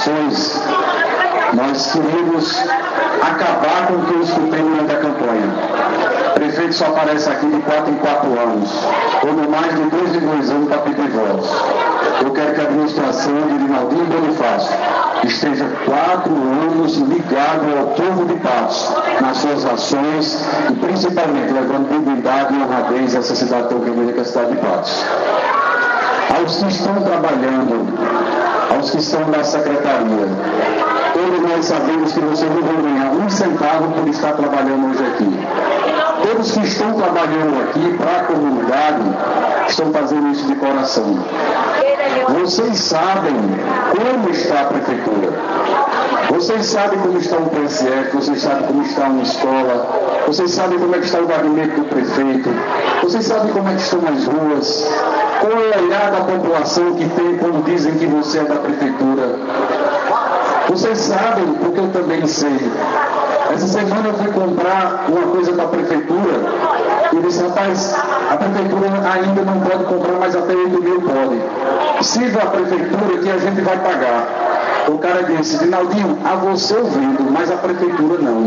ações, nós queremos acabar com o que eu escutei durante a campanha. O prefeito só aparece aqui de 4 em 4 anos, ou no mais de 2 em 2 anos para pedir votos. Eu quero que a administração de Rinaldinho Bonifácio esteja 4 anos ligado ao povo de Patos, nas suas ações e principalmente levando dignidade e honradez a essa cidade tão querida que é a cidade de Patos. Aos que estão trabalhando, aos que estão na secretaria, todos nós sabemos que vocês não vão ganhar um centavo por estar trabalhando hoje aqui. Todos que estão trabalhando aqui para a comunidade estão fazendo isso de coração. Vocês sabem como está a prefeitura. Vocês sabem como está um PSF, vocês sabem como está uma escola, vocês sabem como é que está o gabinete do prefeito, vocês sabem como é que estão as ruas, qual é o olhar da população que tem quando dizem que você é da prefeitura. Vocês sabem, porque eu também sei. Essa semana eu fui comprar uma coisa para a prefeitura e disse, rapaz, a prefeitura ainda não pode comprar, mas até 8 mil pode. Sirva a prefeitura que a gente vai pagar. O cara disse, Rinaldinho, a você eu vendo, mas a prefeitura não.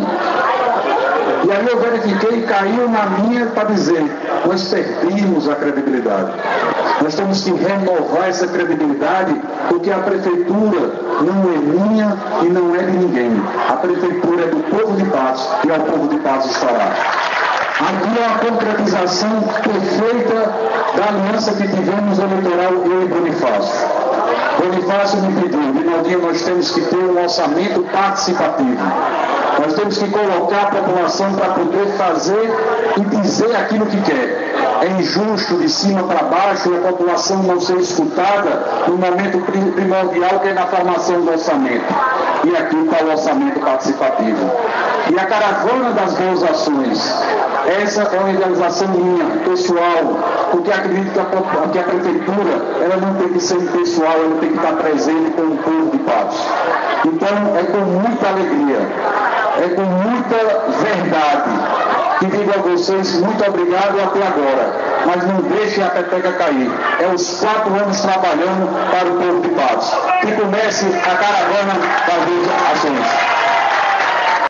E aí eu verifiquei e caiu na minha para dizer, nós perdemos a credibilidade. Nós temos que renovar essa credibilidade, porque a prefeitura não é minha e não é de ninguém. A prefeitura é do povo de Patos e ao povo de Patos estará. Aqui é a concretização perfeita da aliança que tivemos eleitoral eu e Bonifácio. Bonifácio me pediu, Rinaldinho, nós temos que ter um orçamento participativo. Nós temos que colocar a população para poder fazer e dizer aquilo que quer. É injusto de cima para baixo a população não ser escutada no momento primordial que é na formação do orçamento. E aqui está o orçamento participativo. E a caravana das boas ações. Essa é uma idealização minha, pessoal, porque acredito que a prefeitura ela não tem que ser impessoal, ela tem que estar presente com o povo de Patos. Então, é com muita alegria, é com muita verdade que digo a vocês muito obrigado até agora, mas não deixem a peteca cair. É os 4 anos trabalhando para o povo de Patos. Que comece a caravana das boas ações.